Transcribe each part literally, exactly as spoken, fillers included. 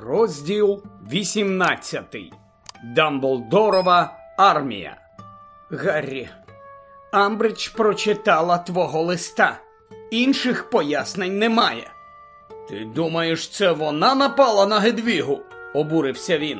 Розділ вісімнадцятий. Дамблдорова армія. Гаррі, Амбридж прочитала твого листа. Інших пояснень немає. Ти думаєш, це вона напала на Гедвігу? Обурився він.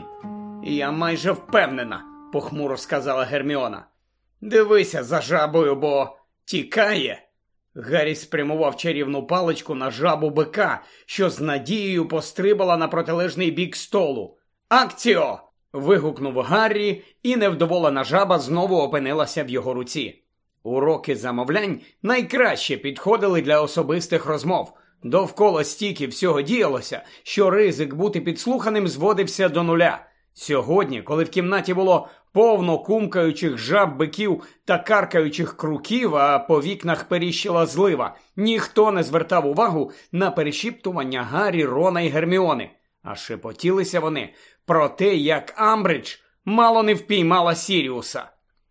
Я майже впевнена, похмуро сказала Герміона. Дивися за жабою, бо тікає. Гаррі спрямував чарівну паличку на жабу бика, що з надією пострибала на протилежний бік столу. «Акціо!» – вигукнув Гаррі, і невдоволена жаба знову опинилася в його руці. Уроки замовлянь найкраще підходили для особистих розмов. Довкола стільки всього діялося, що ризик бути підслуханим зводився до нуля. Сьогодні, коли в кімнаті було повно кумкаючих жаб, биків та каркаючих круків, а по вікнах періщила злива, ніхто не звертав увагу на перешіптування Гаррі, Рона і Герміони. А шепотілися вони про те, як Амбридж мало не впіймала Сіріуса.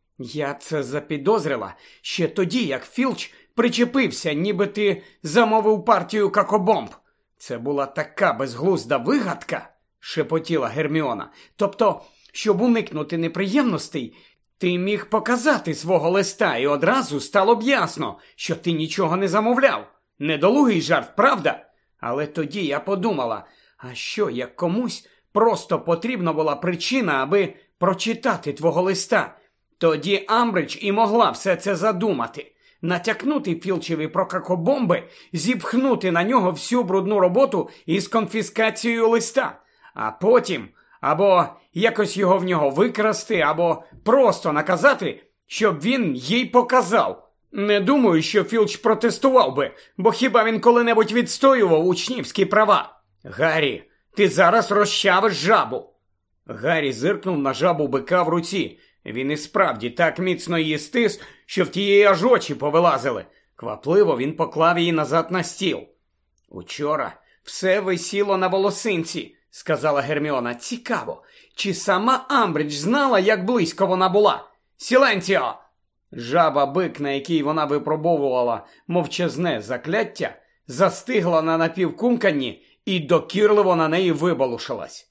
Я це запідозрила ще тоді, як Філч причепився, ніби ти замовив партію какобомб. Це була така безглузда вигадка, шепотіла Герміона. Тобто, щоб уникнути неприємностей, ти міг показати свого листа, і одразу стало б ясно, що ти нічого не замовляв. Недолугий жарт, правда? Але тоді я подумала, а що, як комусь просто потрібна була причина, аби прочитати твого листа? Тоді Амбридж і могла все це задумати. Натякнути Філчеві про какобомби, зіпхнути на нього всю брудну роботу із конфіскацією листа. А потім або якось його в нього викрасти, або просто наказати, щоб він їй показав. Не думаю, що Філч протестував би, бо хіба він коли-небудь відстоював учнівські права? Гаррі, ти зараз розчавиш жабу. Гаррі зиркнув на жабу бика в руці. Він і справді так міцно її стис, що в тієї аж очі повилазили. Квапливо він поклав її назад на стіл. Учора все висіло на волосинці, сказала Герміона. Цікаво, чи сама Амбридж знала, як близько вона була? Сіленціо! Жаба-бик, на якій вона випробовувала мовчазне закляття, застигла на напівкумканні і докірливо на неї вибалушилась.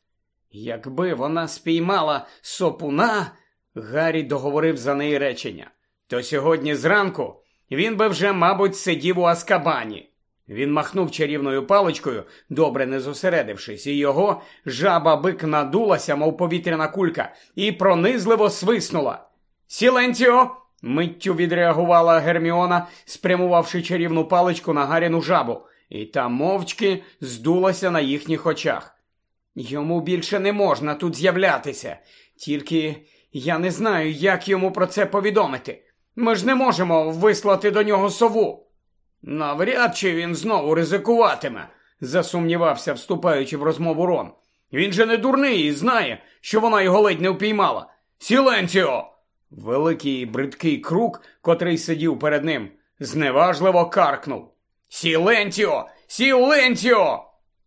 Якби вона спіймала сопуна, Гаррі договорив за неї речення, то сьогодні зранку він би вже, мабуть, сидів у Азкабані. Він махнув чарівною паличкою, добре не зосередившись, і його жаба-бик надулася, мов повітряна кулька, і пронизливо свиснула. «Сіленціо!» – миттю відреагувала Герміона, спрямувавши чарівну паличку на Гарріну жабу, і та мовчки здулася на їхніх очах. «Йому більше не можна тут з'являтися, тільки я не знаю, як йому про це повідомити. Ми ж не можемо вислати до нього сову». «Навряд чи він знову ризикуватиме», – засумнівався, вступаючи в розмову Рон. «Він же не дурний і знає, що вона його ледь не впіймала. Сіленціо!» Великий і бридкий крук, котрий сидів перед ним, зневажливо каркнув. «Сіленціо! Сіленціо!»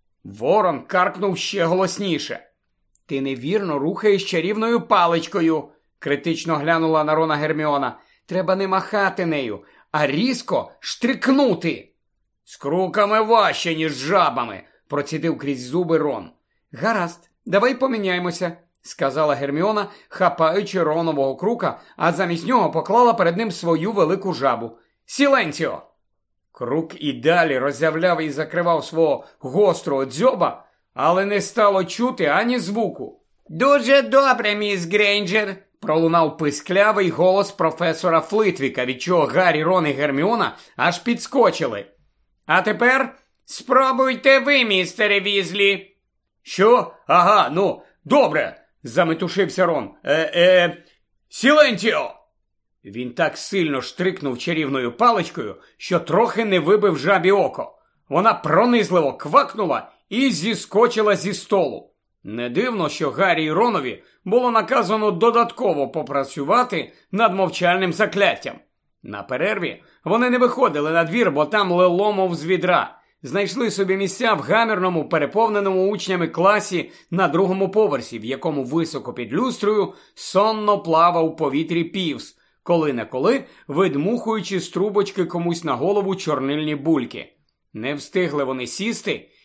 Ворон каркнув ще голосніше. «Ти невірно рухаєш чарівною паличкою», – критично глянула на Рона Герміона. «Треба не махати нею, а різко штрикнути». «З круками важче, ніж з жабами», – процідив крізь зуби Рон. «Гаразд, давай поміняємося», – сказала Герміона, хапаючи Ронового крука, а замість нього поклала перед ним свою велику жабу. «Сіленціо!» Крук і далі роззявляв і закривав свого гострого дзьоба, але не стало чути ані звуку. «Дуже добре, міс Грейнджер!» – пролунав писклявий голос професора Флитвіка, від чого Гаррі, Рон і Герміона аж підскочили. «А тепер спробуйте ви, містере Візлі!» «Що? Ага, ну, добре!» – заметушився Рон. «Е-е... Сіленціо!» Він так сильно штрикнув чарівною паличкою, що трохи не вибив жабі око. Вона пронизливо квакнула і зіскочила зі столу. Не дивно, що Гаррі і Ронові було наказано додатково попрацювати над мовчальним закляттям. На перерві вони не виходили на двір, бо там лило, мов з відра. Знайшли собі місця в гамірному, переповненому учнями класі на другому поверсі, в якому високо під люстрою сонно плавав у повітрі півз, коли-неколи видмухуючи з трубочки комусь на голову чорнильні бульки. Не встигли вони сісти,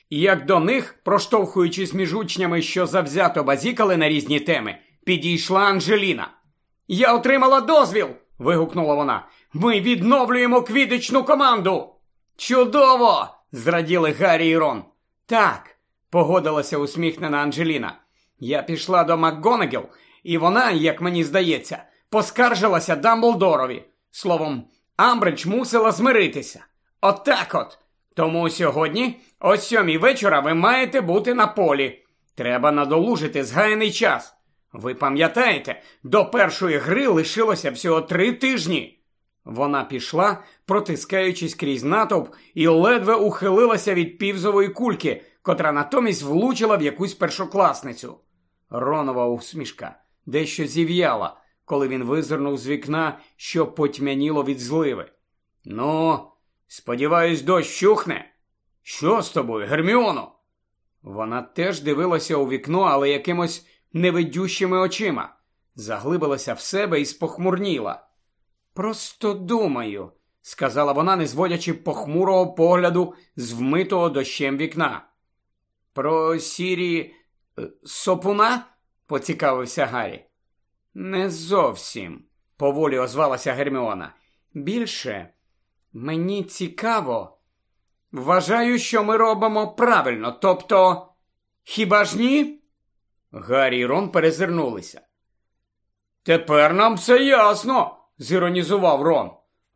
І як до них, проштовхуючись між учнями, що завзято базікали на різні теми, підійшла Анжеліна. «Я отримала дозвіл!» – вигукнула вона. «Ми відновлюємо квіддичну команду!» «Чудово!» – зраділи Гаррі і Рон. «Так», – погодилася усміхнена Анжеліна. «Я пішла до МакГонагал, і вона, як мені здається, поскаржилася Дамблдорові. Словом, Амбридж мусила змиритися. Отак от. Тому сьогодні, о сьомій вечора, ви маєте бути на полі. Треба надолужити згаяний час. Ви пам'ятаєте, до першої гри лишилося всього три тижні». Вона пішла, протискаючись крізь натовп, і ледве ухилилася від півзової кульки, котра натомість влучила в якусь першокласницю. Ронова усмішка дещо зів'яла, коли він визирнув з вікна, що потьмяніло від зливи. «Ну, сподіваюсь, дощ щухне. Що з тобою, Герміоно?» Вона теж дивилася у вікно, але якимось невидющими очима. Заглибилася в себе і спохмурніла. «Просто думаю», – сказала вона, не зводячи похмурого погляду з вмитого дощем вікна. «Про сірі... сопуна?» – поцікавився Гаррі. «Не зовсім», – поволі озвалася Герміона. «Більше мені цікаво. Вважаю, що ми робимо правильно, тобто... Хіба ж ні?» Гаррі і Рон перезирнулися. «Тепер нам все ясно», – зіронізував Рон.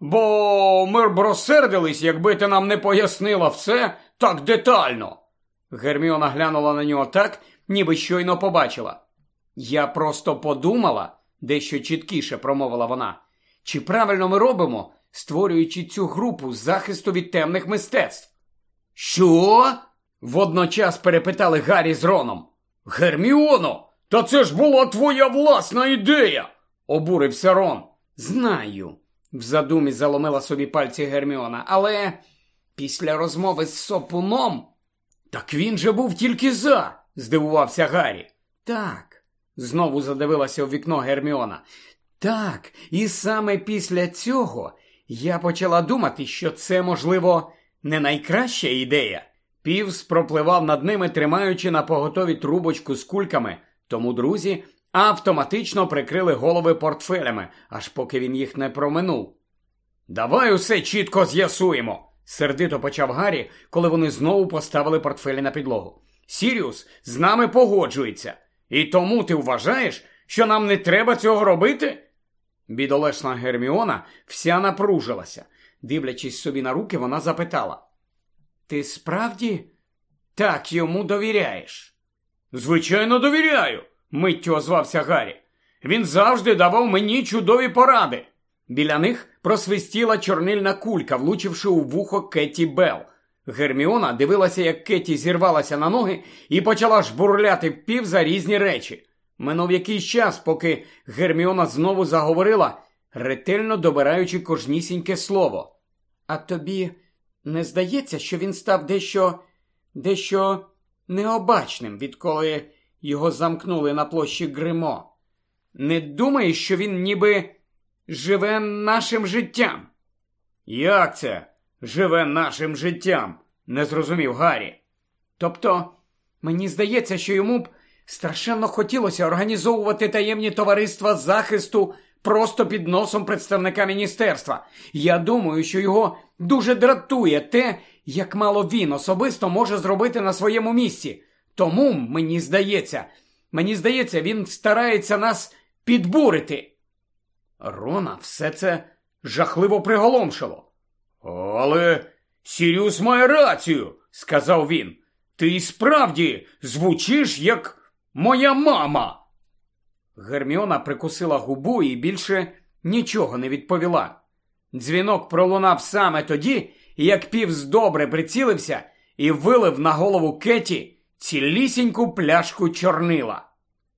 «Бо ми б розсердились, якби ти нам не пояснила все так детально». Герміона глянула на нього так, ніби щойно побачила. «Я просто подумала», – дещо чіткіше промовила вона, «чи правильно ми робимо, створюючи цю групу захисту від темних мистецтв». «Що?» – водночас перепитали Гаррі з Роном. «Герміоно, та це ж була твоя власна ідея!» – обурився Рон. «Знаю», – в задумі заломила собі пальці Герміона, «але після розмови з сопуном...» «Так він же був тільки за!» – здивувався Гаррі. «Так», – знову задивилася у вікно Герміона. «Так, і саме після цього я почала думати, що це, можливо, не найкраща ідея». Півз пропливав над ними, тримаючи на поготові трубочку з кульками, тому друзі автоматично прикрили голови портфелями, аж поки він їх не проминув. «Давай усе чітко з'ясуємо», – сердито почав Гаррі, коли вони знову поставили портфелі на підлогу. «Сіріус з нами погоджується. І тому ти вважаєш, що нам не треба цього робити?» Бідолашна Герміона вся напружилася. Дивлячись собі на руки, вона запитала. «Ти справді так йому довіряєш?» «Звичайно, довіряю», – миттю озвався Гаррі. «Він завжди давав мені чудові поради». Біля них просвистіла чорнильна кулька, влучивши у вухо Кетті Белл. Герміона дивилася, як Кетті зірвалася на ноги і почала жбурляти в Півза різні речі. Минув якийсь час, поки Герміона знову заговорила, ретельно добираючи кожнісіньке слово. «А тобі не здається, що він став дещо... дещо необачним, відколи його замкнули на площі Гримо? Не думаєш, що він ніби живе нашим життям?» «Як це живе нашим життям?» – не зрозумів Гаррі. «Тобто, мені здається, що йому б страшенно хотілося організовувати таємні товариства захисту просто під носом представника міністерства. Я думаю, що його дуже дратує те, як мало він особисто може зробити на своєму місці. Тому, мені здається, мені здається, він старається нас підбурити». Рона все це жахливо приголомшило. «Але Сіріус має рацію», – сказав він. «Ти й справді звучиш, як моя мама». Герміона прикусила губу і більше нічого не відповіла. Дзвінок пролунав саме тоді, як Півз добре прицілився і вилив на голову Кетті цілісіньку пляшку чорнила.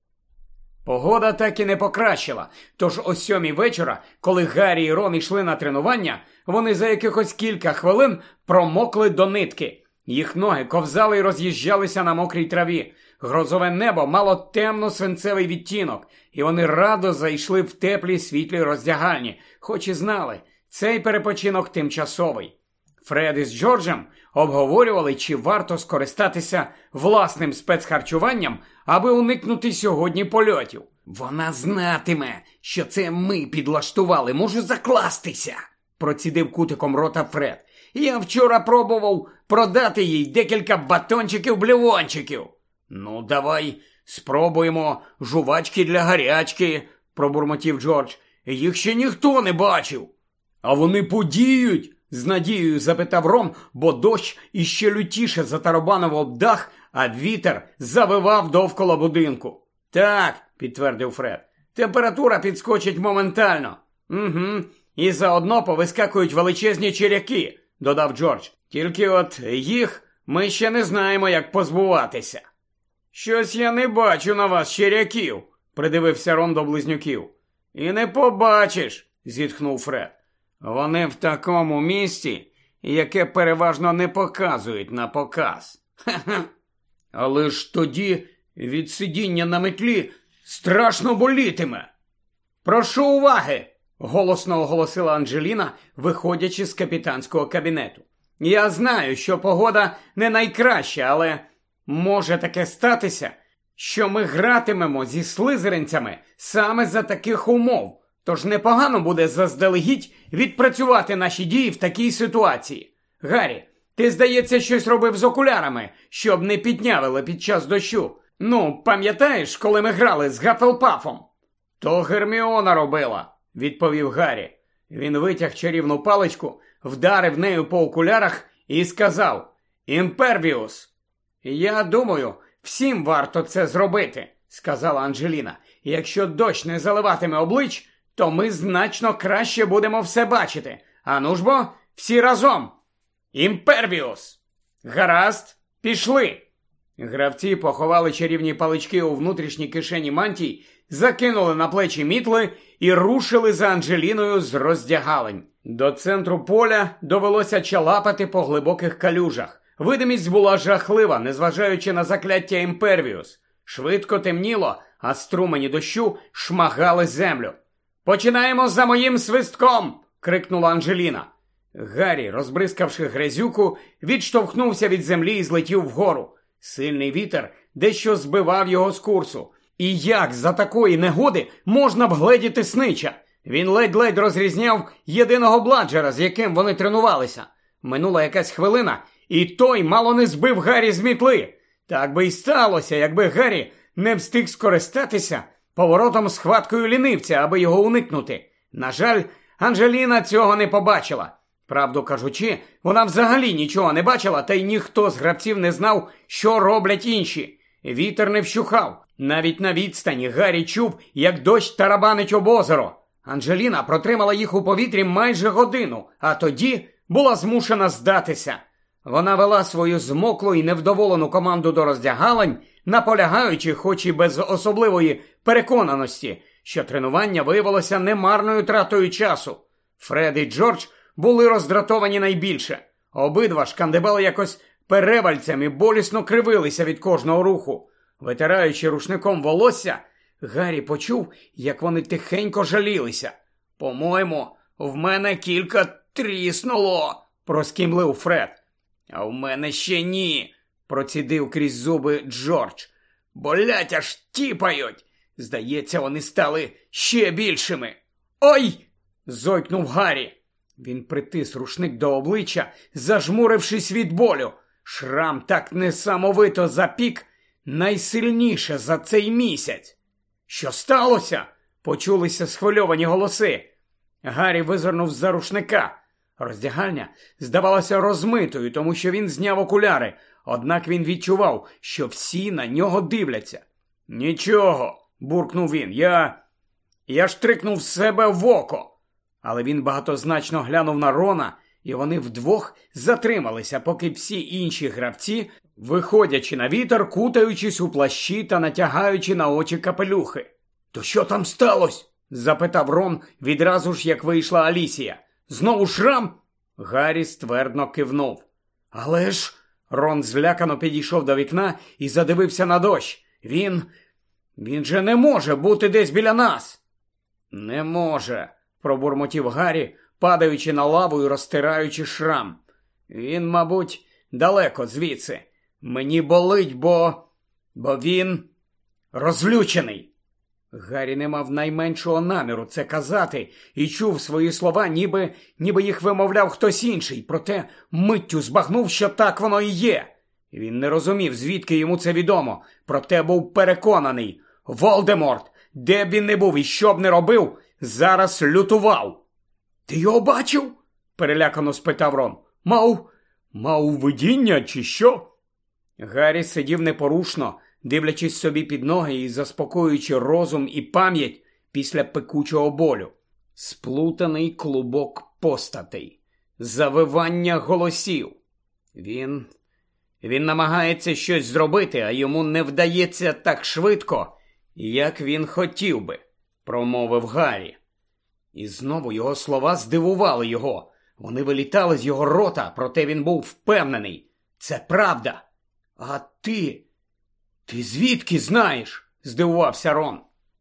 Погода так і не покращила, тож о сьомій вечора, коли Гаррі і Рон йшли на тренування, вони за якихось кілька хвилин промокли до нитки. Їх ноги ковзали і роз'їжджалися на мокрій траві. Грозове небо мало темно-свинцевий відтінок, і вони радо зайшли в теплі світлі роздягальні, хоч і знали, цей перепочинок тимчасовий. Фред із Джорджем обговорювали, чи варто скористатися власним спецхарчуванням, аби уникнути сьогодні польотів. «Вона знатиме, що це ми підлаштували, можу закластися», – процідив кутиком рота Фред. «Я вчора пробував продати їй декілька батончиків-блювончиків». «Ну, давай спробуємо жувачки для гарячки», – пробурмотів Джордж. «Їх ще ніхто не бачив». «А вони подіють?» – з надією запитав Рон, бо дощ іще лютіше затарабанив об дах, а вітер завивав довкола будинку. «Так», – підтвердив Фред, – «температура підскочить моментально». «Угу, і заодно повискакують величезні черяки», – додав Джордж. «Тільки от їх ми ще не знаємо, як позбуватися». «Щось я не бачу на вас черяків», – придивився Рон до близнюків. «І не побачиш», – зітхнув Фред. «Вони в такому місці, яке переважно не показують на показ». «Ха-ха! Але ж тоді від сидіння на метлі страшно болітиме». «Прошу уваги!» – голосно оголосила Анджеліна, виходячи з капітанського кабінету. «Я знаю, що погода не найкраща, але може таке статися, що ми гратимемо зі слизеринцями саме за таких умов. Тож непогано буде заздалегідь відпрацювати наші дії в такій ситуації. Гаррі, ти, здається, щось робив з окулярами, щоб не піднявили під час дощу. Ну, пам'ятаєш, коли ми грали з Гафелпафом?» «То Герміона робила», – відповів Гаррі. Він витяг чарівну паличку, вдарив нею по окулярах і сказав «Імпервіус». «Я думаю, всім варто це зробити», – сказала Анджеліна. «Якщо дощ не заливатиме облич, то ми значно краще будемо все бачити. Ану ж бо, всі разом. Імпервіус!» «Гаразд, пішли!» Гравці поховали чарівні палички у внутрішній кишені мантій, закинули на плечі мітли і рушили за Анджеліною з роздягалень. До центру поля довелося чалапати по глибоких калюжах. Видимість була жахлива, незважаючи на закляття Імпервіус. Швидко темніло, а струмені дощу шмагали землю. «Починаємо за моїм свистком!» – крикнула Анджеліна. Гаррі, розбризкавши грязюку, відштовхнувся від землі і злетів вгору. Сильний вітер дещо збивав його з курсу. І як за такої негоди можна б гледіти снича? Він ледь-ледь розрізняв єдиного бладжера, з яким вони тренувалися. Минула якась хвилина, і той мало не збив Гаррі з мітли. Так би й сталося, якби Гаррі не встиг скористатися поворотом з хваткою лінивця, аби його уникнути. На жаль, Анджеліна цього не побачила. Правду кажучи, вона взагалі нічого не бачила, та й ніхто з гравців не знав, що роблять інші. Вітер не вщухав. Навіть на відстані Гаррі чув, як дощ тарабанить об озеро. Анджеліна протримала їх у повітрі майже годину, а тоді була змушена здатися. Вона вела свою змоклу і невдоволену команду до роздягалень, наполягаючи, хоч і без особливої переконаності, що тренування виявилося немарною тратою часу. Фред і Джордж були роздратовані найбільше. Обидва шкандибали якось перевальцем і болісно кривилися від кожного руху. Витираючи рушником волосся, Гаррі почув, як вони тихенько жалілися. «По-моєму, в мене кілька тріснуло», – проскімлив Фред. «А в мене ще ні», – процідив крізь зуби Джордж. «Болять аж тіпають. Здається, вони стали ще більшими». «Ой!» – зойкнув Гаррі. Він притис рушник до обличчя, зажмурившись від болю. Шрам так несамовито запік, найсильніше за цей місяць. «Що сталося?» – почулися схвильовані голоси. Гаррі визирнув з-за рушника. Роздягальня здавалася розмитою, тому що він зняв окуляри, однак він відчував, що всі на нього дивляться. «Нічого», – буркнув він, – я... я штрикнув себе в око». Але він багатозначно глянув на Рона, і вони вдвох затрималися, поки всі інші гравці, виходячи на вітер, кутаючись у плащі та натягаючи на очі капелюхи. «То що там сталося?» – запитав Рон відразу ж, як вийшла Алісія. «Знову шрам?» Гаррі ствердно кивнув. «Але ж...» – Рон злякано підійшов до вікна і задивився на дощ. «Він... він же не може бути десь біля нас!» «Не може!» – пробурмотів Гаррі, падаючи на лаву і розтираючи шрам. Він, мабуть, далеко звідси. Мені болить, бо... бо він розлючений. Гаррі не мав найменшого наміру це казати і чув свої слова, ніби, ніби їх вимовляв хтось інший, проте миттю збагнув, що так воно і є. Він не розумів, звідки йому це відомо, проте був переконаний. Волдеморт, де б він не був і що б не робив, зараз лютував. «Ти його бачив?» – перелякано спитав Рон. «Мав... мав видіння чи що?» Гаррі сидів непорушно, дивлячись собі під ноги і заспокоюючи розум і пам'ять після пекучого болю. Сплутаний клубок постатей, завивання голосів. Він... він намагається щось зробити, а йому не вдається так швидко, як він хотів би, промовив Гаррі. І знову його слова здивували його. Вони вилітали з його рота, проте він був впевнений. Це правда. А ти... ти звідки знаєш? Здивувався Рон.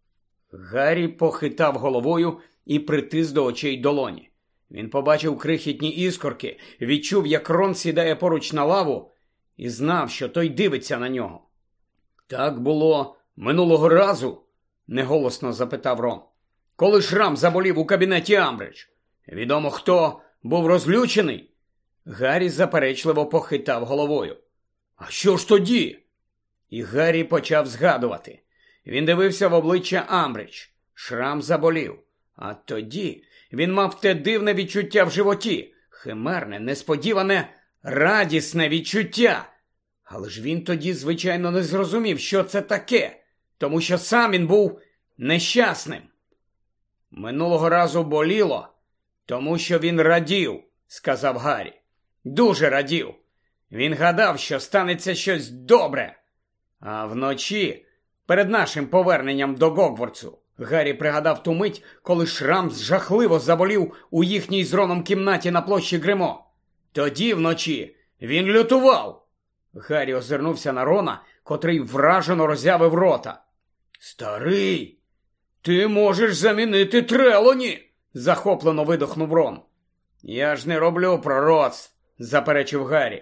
Гаррі похитав головою і притис до очей долоні. Він побачив крихітні іскорки, відчув, як Рон сідає поруч на лаву, і знав, що той дивиться на нього. «Так було минулого разу?» – неголосно запитав Рон. «Коли шрам заболів у кабінеті Амбридж? Відомо, хто був розлючений?» Гаррі заперечливо похитав головою. «А що ж тоді?» І Гаррі почав згадувати. Він дивився в обличчя Амбридж. Шрам заболів. А тоді він мав те дивне відчуття в животі. Химерне, несподіване, радісне відчуття. Але ж він тоді, звичайно, не зрозумів, що це таке, тому що сам він був нещасним. «Минулого разу боліло, тому що він радів», – сказав Гаррі. «Дуже радів. Він гадав, що станеться щось добре. А вночі, перед нашим поверненням до Гогвартсу, Гаррі пригадав ту мить, коли шрам жахливо заболів у їхній з Роном кімнаті на площі Гримо. Тоді вночі він лютував». Гаррі озирнувся на Рона, котрий вражено роззявив рота. «Старий, ти можеш замінити Трелоні!» – захоплено видохнув Рон. «Я ж не роблю пророцтв», – заперечив Гаррі.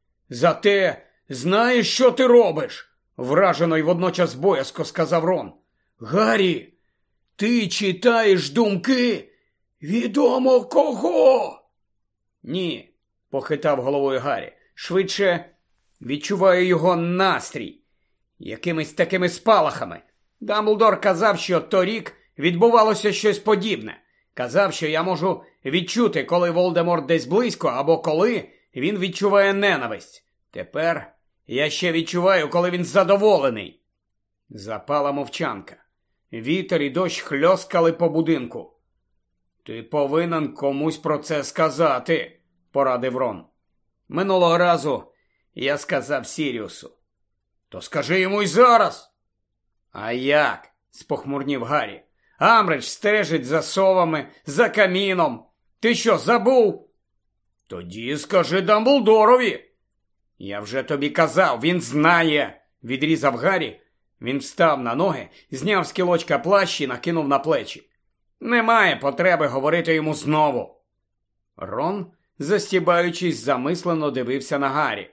«Зате знаєш, що ти робиш?» – вражено й водночас боязко сказав Рон. «Гаррі, ти читаєш думки відомо кого?» «Ні», – похитав головою Гаррі. «Швидше відчуваю його настрій. Якимись такими спалахами. Дамблдор казав, що торік відбувалося щось подібне. Казав, що я можу відчути, коли Волдеморт десь близько, або коли він відчуває ненависть. Тепер я ще відчуваю, коли він задоволений». Запала мовчанка. Вітер і дощ хльоскали по будинку. «Ти повинен комусь про це сказати», – порадив Рон. «Минулого разу я сказав Сіріусу». «То скажи йому й зараз». «А як?» – спохмурнів Гаррі. «Амбридж стежить за совами, за каміном. Ти що, забув?» «Тоді скажи Дамблдорові». «Я вже тобі казав, він знає», – відрізав Гаррі. Він встав на ноги, зняв з кілочка плащ і накинув на плечі. «Немає потреби говорити йому знову». Рон, застібаючись, замислено дивився на Гаррі.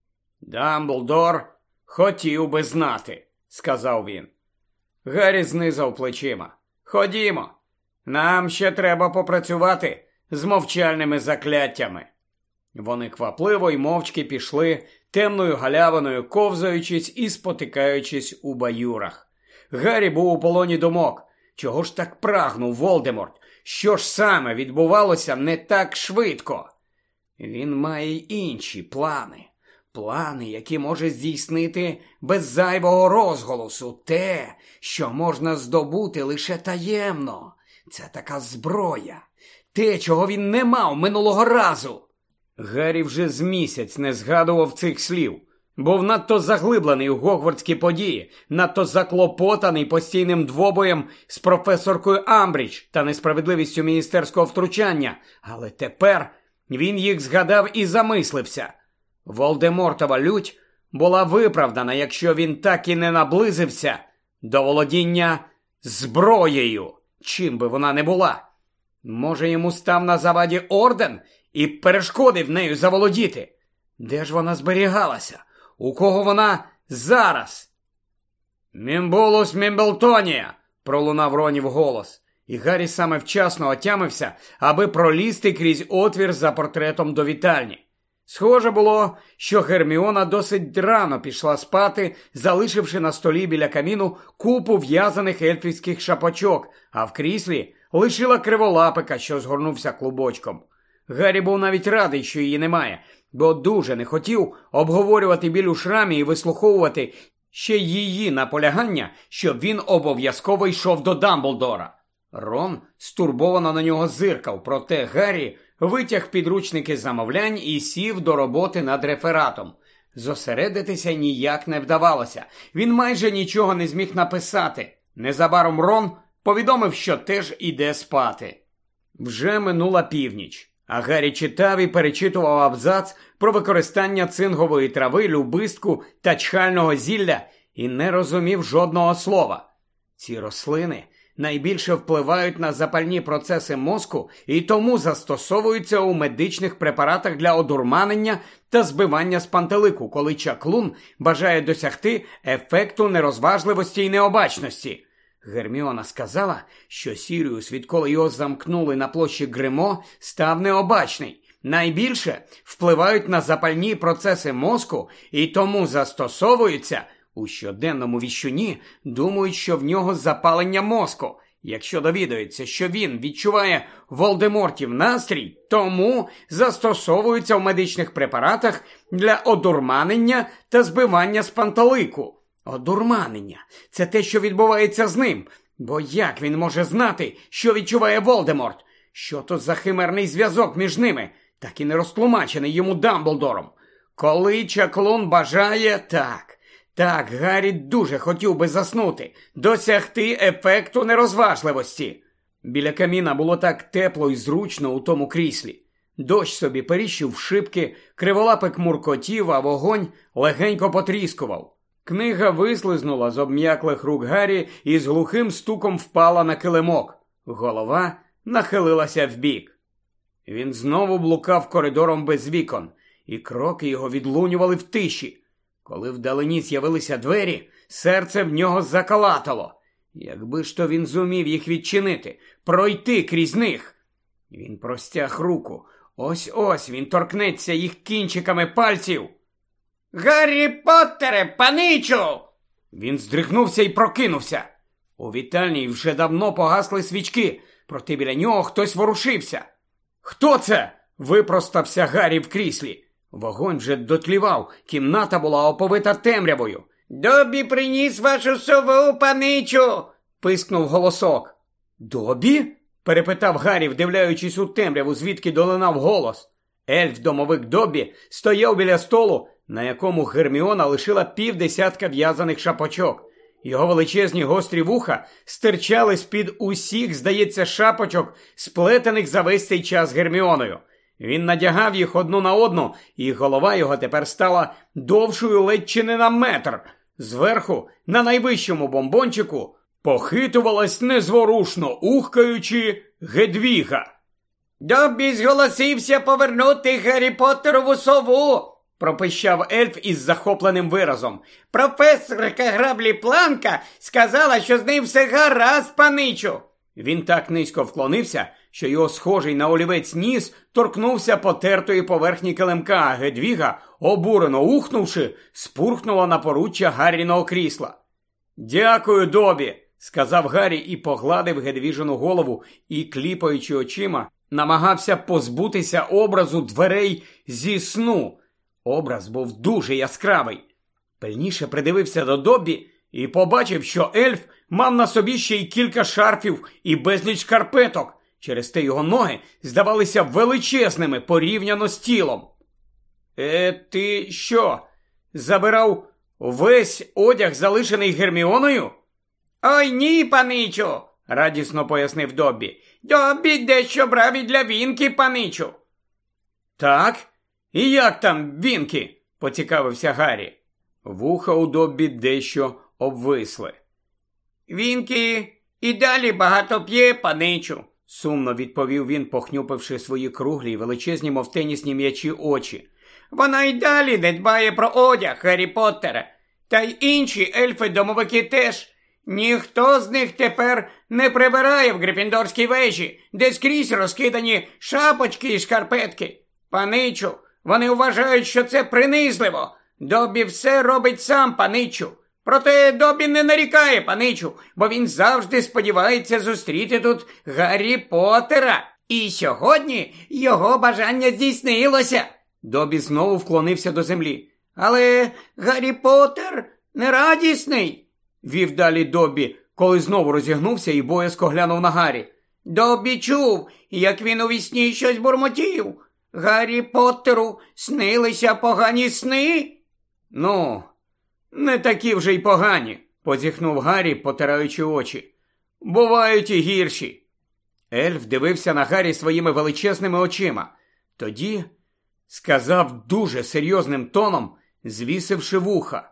«Дамблдор хотів би знати», – сказав він. Гаррі знизав плечима. «Ходімо. Нам ще треба попрацювати з мовчальними закляттями». Вони квапливо й мовчки пішли темною галявиною, ковзаючись і спотикаючись у баюрах. Гаррі був у полоні думок. Чого ж так прагнув Волдеморт? Що ж саме відбувалося не так швидко? Він має інші плани. Плани, які може здійснити без зайвого розголосу. Те, що можна здобути лише таємно. Це така зброя. Те, чого він не мав минулого разу. Гаррі вже з місяць не згадував цих слів. Був надто заглиблений у гогвартські події, надто заклопотаний постійним двобоєм з професоркою Амбридж та несправедливістю міністерського втручання. Але тепер він їх згадав і замислився. Волдемортова лють була виправдана, якщо він так і не наблизився до володіння зброєю, чим би вона не була. Може, йому став на заваді орден, і перешкодив нею заволодіти. Де ж вона зберігалася? У кого вона зараз? «Мімбулус Мімблтонія!» – пролунав Ронів голос. І Гаррі саме вчасно отямився, аби пролізти крізь отвір за портретом до вітальні. Схоже було, що Герміона досить рано пішла спати, залишивши на столі біля каміну купу в'язаних ельфівських шапочок, а в кріслі лишила криволапика, що згорнувся клубочком. Гаррі був навіть радий, що її немає, бо дуже не хотів обговорювати біль у шрамі і вислуховувати ще її наполягання, щоб він обов'язково йшов до Дамблдора. Рон стурбовано на нього зиркав, проте Гаррі витяг підручники замовлянь і сів до роботи над рефератом. Зосередитися ніяк не вдавалося. Він майже нічого не зміг написати. Незабаром Рон повідомив, що теж іде спати. Вже минула північ, а Гаррі читав і перечитував абзац про використання цингової трави, любистку та чхального зілля і не розумів жодного слова. Ці рослини найбільше впливають на запальні процеси мозку і тому застосовуються у медичних препаратах для одурманення та збивання з пантелику, коли чаклун бажає досягти ефекту нерозважливості і необачності. Герміона сказала, що Сіріус, відколи його замкнули на площі Гримо, став необачний. Найбільше впливають на запальні процеси мозку і тому застосовуються. У щоденному віщуні думають, що в нього запалення мозку. Якщо довідаються, що він відчуває Волдемортів настрій, тому застосовуються в медичних препаратах для одурманення та збивання з пантелику. Одурманення – це те, що відбувається з ним. Бо як він може знати, що відчуває Волдеморт? Що то за химерний зв'язок між ними, так і не розтлумачений йому Дамблдором? Коли чаклун бажає, так. Так, Гаррі дуже хотів би заснути, досягти ефекту нерозважливості. Біля каміна було так тепло і зручно у тому кріслі. Дощ собі періщив шибки, криволапик муркотів, а вогонь легенько потріскував. Книга вислизнула з обм'яклих рук Гаррі і з глухим стуком впала на килимок. Голова нахилилася вбік. Він знову блукав коридором без вікон, і кроки його відлунювали в тиші. Коли вдалині з'явилися двері, серце в нього закалатало. Якби ж то він зумів їх відчинити, пройти крізь них. Він простяг руку. Ось-ось він торкнеться їх кінчиками пальців. «Гаррі Поттере, паничу!» Він здригнувся і прокинувся. У вітальні вже давно погасли свічки, проте біля нього хтось ворушився. «Хто це?» – випростався Гаррі в кріслі. Вогонь вже дотлівав, кімната була оповита темрявою. «Добі приніс вашу сову, паничу!» – пискнув голосок. «Добі?» – перепитав Гаррі, вдивляючись у темряву, звідки долинав голос. Ельф-домовик Добі стояв біля столу, на якому Герміона лишила півдесятка в'язаних шапочок. Його величезні гострі вуха стирчали з-під усіх, здається, шапочок, сплетених за весь цей час Герміоною. Він надягав їх одну на одну, і голова його тепер стала довшою ледь чи не на метр. Зверху, на найвищому бомбончику, похитувалась незворушно ухкаючи Гедвіга. «Добі зголосився повернути Гаррі Поттерову сову!» – пропищав ельф із захопленим виразом. «Професорка Граблі Планка сказала, що з ним все гаразд, паничу!» Він так низько вклонився, що його схожий на олівець ніс торкнувся потертої поверхні килимка, а Гедвіга, обурено ухнувши, спурхнула на поруччя Гарріного крісла. «Дякую, Добі!» – сказав Гаррі і погладив Гедвіжину голову і, кліпаючи очима, намагався позбутися образу дверей зі сну. Образ був дуже яскравий. Пильніше придивився до Добі і побачив, що ельф мав на собі ще й кілька шарфів і безліч шкарпеток. Через те його ноги здавалися величезними порівняно з тілом. «Е, ти що, забирав весь одяг, залишений Герміоною?» «Ой, ні, паничу!» – радісно пояснив Добі. «Добі дещо брав і для Вінки, паничу!» «Так? І як там Вінки?» – поцікавився Гаррі. Вуха у Добі дещо обвисли. «Вінки і далі багато п'є, паничу», сумно відповів він, похнюпивши свої круглі й величезні, мов тенісні м'ячі, очі. Вона й далі не дбає про одяг, Гаррі Поттере. Та й інші ельфи-домовики теж. Ніхто з них тепер не прибирає в Грифіндорській вежі, де скрізь розкидані шапочки і шкарпетки. Паничу, вони вважають, що це принизливо. Добі все робить сам, паничу. Проте Добі не нарікає, паничу, бо він завжди сподівається зустріти тут Гаррі Поттера. І сьогодні його бажання здійснилося. Добі знову вклонився до землі. Але Гаррі Поттер нерадісний, вів далі Добі, коли знову розігнувся і боязко глянув на Гаррі. Добі чув, як він у вісні щось бурмотів. Гаррі Поттеру снилися погані сни? Ну, не такі вже й погані, позіхнув Гаррі, потираючи очі. Бувають і гірші. Ельф дивився на Гаррі своїми величезними очима. Тоді сказав дуже серйозним тоном, звісивши вуха.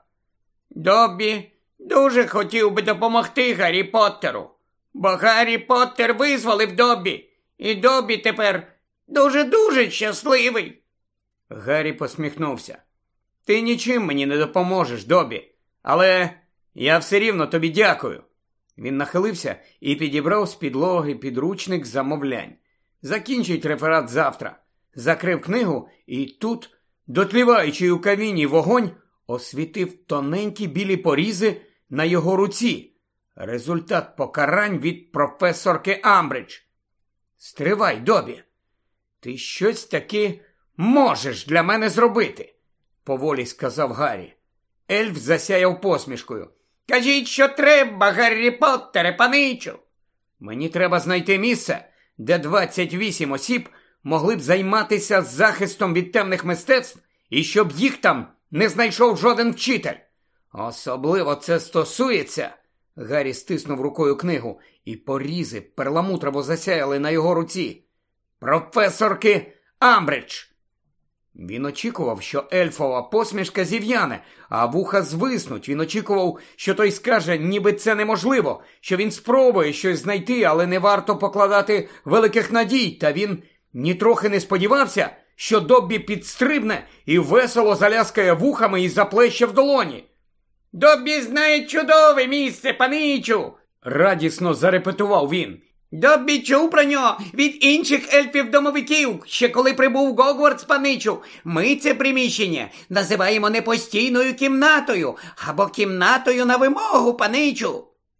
Добі дуже хотів би допомогти Гаррі Поттеру, бо Гаррі Поттер визволив Добі, і Добі тепер дуже-дуже щасливий. Гаррі посміхнувся. Ти нічим мені не допоможеш, Добі, але я все рівно тобі дякую. Він нахилився і підібрав з підлоги підручник замовлянь. Закінчить реферат завтра. Закрив книгу і тут, дотліваючи у каміні вогонь, освітив тоненькі білі порізи на його руці. Результат покарань від професорки Амбридж. Стривай, Добі. Ти щось таки можеш для мене зробити, поволі сказав Гаррі. Ельф засяяв посмішкою. Кажіть, що треба, Гаррі Поттере, паничу. Мені треба знайти місце, де двадцять вісім осіб могли б займатися захистом від темних мистецтв і щоб їх там не знайшов жоден вчитель. Особливо це стосується... Гаррі стиснув рукою книгу, і порізи перламутрово засяяли на його руці. Професорки Амбридж. Він очікував, що ельфова посмішка зів'яне, а вуха звиснуть. Він очікував, що той скаже, ніби це неможливо, що він спробує щось знайти, але не варто покладати великих надій. Та він нітрохи не сподівався, що Доббі підстрибне і весело заляскає вухами і заплеще в долоні. Доббі знає чудове місце, паничу, радісно зарепетував він. Доббі чув про нього від інших ельфів-домовиків, ще коли прибув в Гогвартс, паничу. Ми це приміщення називаємо не постійною кімнатою, або кімнатою на вимогу, паничу.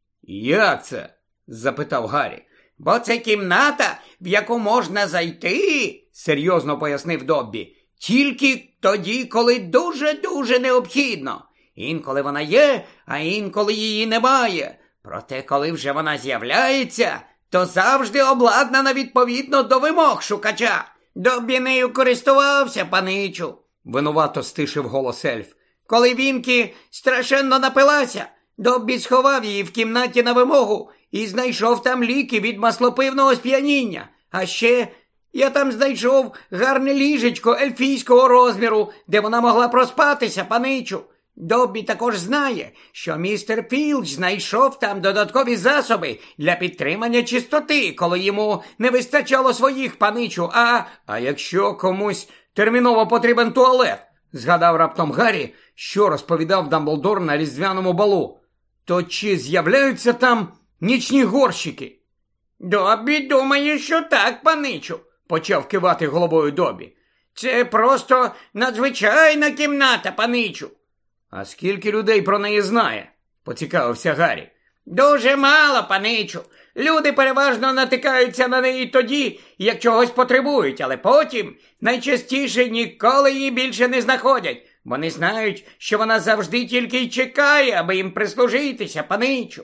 Як це? Запитав Гаррі. Бо це кімната, в яку можна зайти, серйозно пояснив Доббі, тільки тоді, коли дуже-дуже необхідно. Інколи вона є, а інколи її немає. Проте, коли вже вона з'являється, то завжди обладнана відповідно до вимог шукача. Доббі нею користувався, паничу, винувато стишив голос ельф. Коли Вінкі страшенно напилася, Доббі сховав її в кімнаті на вимогу і знайшов там ліки від маслопивного сп'яніння. А ще я там знайшов гарне ліжечко ельфійського розміру, де вона могла проспатися, паничу. Доббі також знає, що містер Філч знайшов там додаткові засоби для підтримання чистоти, коли йому не вистачало своїх, паничу, а... А якщо комусь терміново потрібен туалет, згадав раптом Гаррі, що розповідав Дамблдор на різдвяному балу, то чи з'являються там нічні горщики? Доббі думає, що так, паничу, почав кивати головою Доббі. Це просто надзвичайна кімната, паничу. А скільки людей про неї знає? Поцікавився Гаррі. Дуже мало, паничу. Люди переважно натикаються на неї тоді, як чогось потребують, але потім найчастіше ніколи її більше не знаходять. Вони знають, що вона завжди тільки й чекає, аби їм прислужитися, паничу.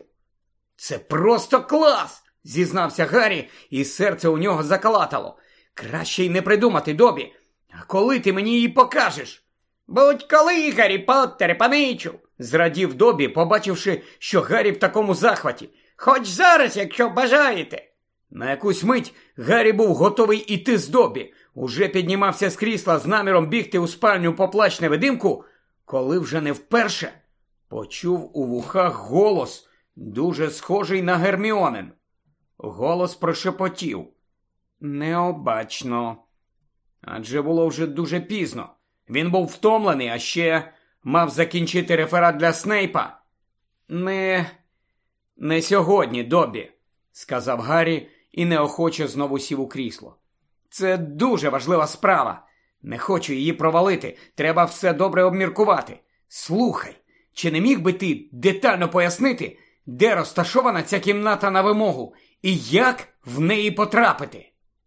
Це просто клас, зізнався Гаррі, і серце у нього закалатало. Краще й не придумати, Доббі. А коли ти мені її покажеш? Будь-коли, Гаррі Поттере, паничу, зрадів Доббі, побачивши, що Гаррі в такому захваті. Хоч зараз, якщо бажаєте. На якусь мить Гаррі був готовий іти з Доббі. Уже піднімався з крісла з наміром бігти у спальню по плащ-невидимку, коли вже не вперше почув у вухах голос, дуже схожий на Герміонин. Голос прошепотів. Необачно. Адже було вже дуже пізно. Він був втомлений, а ще мав закінчити реферат для Снейпа. Не... не сьогодні, Добі, сказав Гаррі і неохоче знову сів у крісло. Це дуже важлива справа. Не хочу її провалити. Треба все добре обміркувати. Слухай, чи не міг би ти детально пояснити, де розташована ця кімната на вимогу і як в неї потрапити?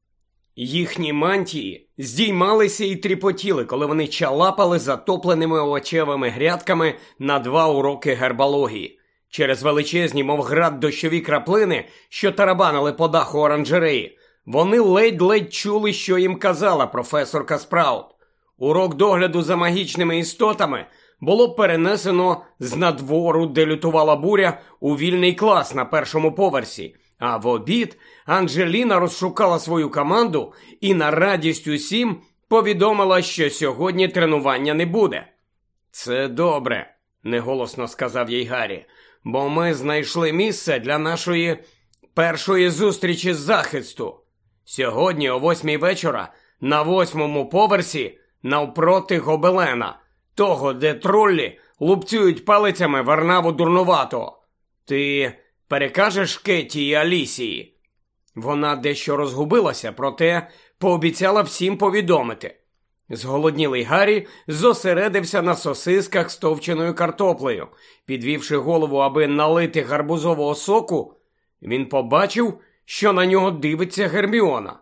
Їхні мантії здіймалися і тріпотіли, коли вони чалапали затопленими овочевими грядками на два уроки гербології. Через величезні, мов град, дощові краплини, що тарабанили по даху оранжереї, вони ледь-ледь чули, що їм казала професорка Спраут. Урок догляду за магічними істотами було перенесено з надвору, де лютувала буря, у вільний клас на першому поверсі. А в обід Анджеліна розшукала свою команду і на радість усім повідомила, що сьогодні тренування не буде. «Це добре», – неголосно сказав їй Гаррі, – «бо ми знайшли місце для нашої першої зустрічі з захисту. Сьогодні о восьмій вечора на восьмому поверсі навпроти гобелена, того, де троллі лупцюють палицями Варнаву Дурнуватого. Ти перекажеш Кеті і Алісії?» Вона дещо розгубилася, проте пообіцяла всім повідомити. Зголоднілий Гаррі зосередився на сосисках з товченою картоплею. Підвівши голову, аби налити гарбузового соку, він побачив, що на нього дивиться Герміона.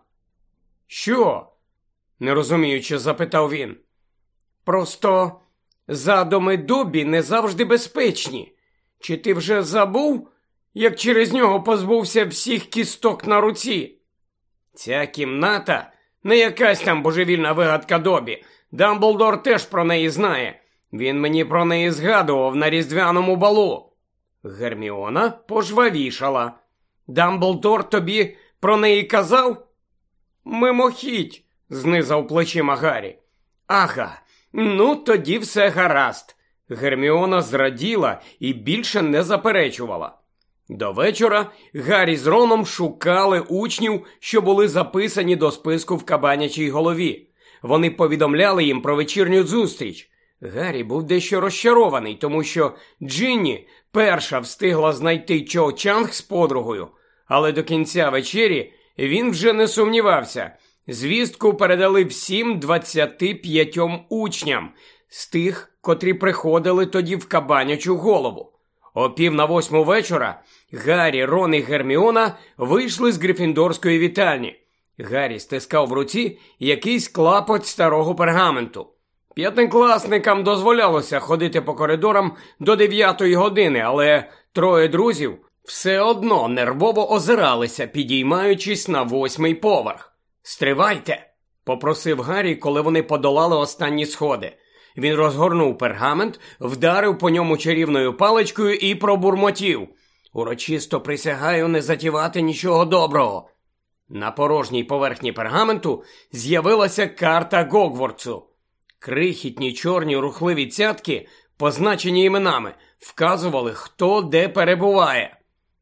«Що?» – нерозуміючи запитав він. «Просто задуми Добі не завжди безпечні. Чи ти вже забув, як через нього позбувся всіх кісток на руці? Ця кімната не якась там божевільна вигадка Добі. Дамблдор теж про неї знає. Він мені про неї згадував на різдвяному балу». Герміона пожвавішала. «Дамблдор тобі про неї казав?» «Мимохідь», – знизав плечима Гаррі. «Ага, ну тоді все гаразд». Герміона зраділа і більше не заперечувала. До вечора Гаррі з Роном шукали учнів, що були записані до списку в кабанячій голові. Вони повідомляли їм про вечірню зустріч. Гаррі був дещо розчарований, тому що Джинні перша встигла знайти Чо Чанг з подругою, але до кінця вечері він вже не сумнівався. Звістку передали всім двадцяти п'ятьом учням, з тих, котрі приходили тоді в кабанячу голову. О пів на восьму вечора Гаррі, Рон і Герміона вийшли з грифіндорської вітальні. Гаррі стискав в руці якийсь клапоть старого пергаменту. П'ятикласникам дозволялося ходити по коридорам до дев'ятої години, але троє друзів все одно нервово озиралися, підіймаючись на восьмий поверх. «Стривайте!» – попросив Гаррі, коли вони подолали останні сходи. Він розгорнув пергамент, вдарив по ньому чарівною паличкою і пробурмотів: «Урочисто присягаю не затівати нічого доброго». На порожній поверхні пергаменту з'явилася карта Гогвартсу. Крихітні чорні рухливі цятки, позначені іменами, вказували, хто де перебуває.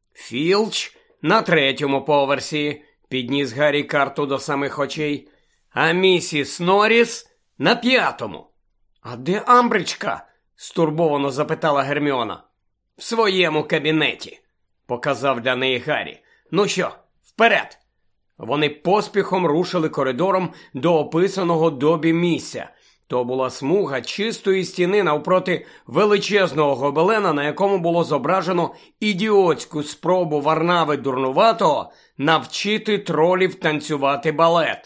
«Філч на третьому поверсі», – підніс Гаррі карту до самих очей, «а місіс Норріс на п'ятому». «А де Амбричка?» – стурбовано запитала Герміона. «В своєму кабінеті», – показав для неї Гаррі. «Ну що, вперед!» Вони поспіхом рушили коридором до описаного Добі місця. То була смуга чистої стіни навпроти величезного гобелена, на якому було зображено ідіотську спробу Варнави Дурнуватого навчити тролів танцювати балет.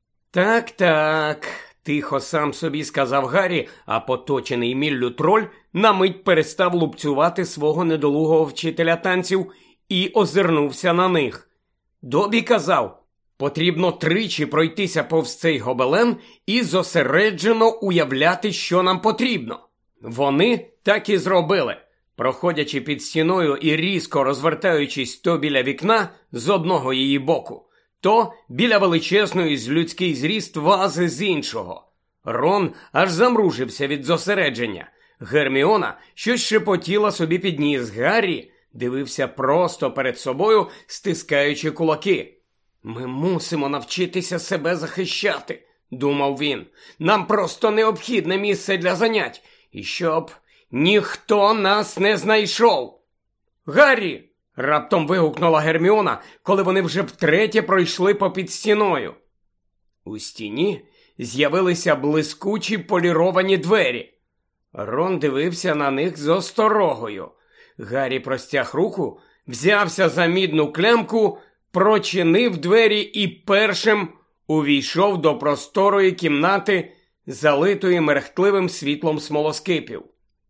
«Так-так», – тихо сам собі сказав Гаррі, а поточений міллю троль на мить перестав лупцювати свого недолугого вчителя танців і озирнувся на них. Добі казав: «Потрібно тричі пройтися повз цей гобелен і зосереджено уявляти, що нам потрібно». Вони так і зробили, проходячи під стіною і різко розвертаючись то біля вікна з одного її боку, то біля величезної з людський зріст вази з іншого. Рон аж замружився від зосередження. Герміона щось шепотіла собі під ніс Гаррі, дивився просто перед собою, стискаючи кулаки. «Ми мусимо навчитися себе захищати», – думав він. «Нам просто необхідне місце для занять, і щоб ніхто нас не знайшов». «Гаррі!» – раптом вигукнула Герміона, коли вони вже втретє пройшли попід стіною. У стіні з'явилися блискучі поліровані двері. Рон дивився на них з осторогою. Гаррі простяг руку, взявся за мідну клямку, прочинив двері і першим увійшов до просторої кімнати, залитої мерехтливим світлом смолоскипів.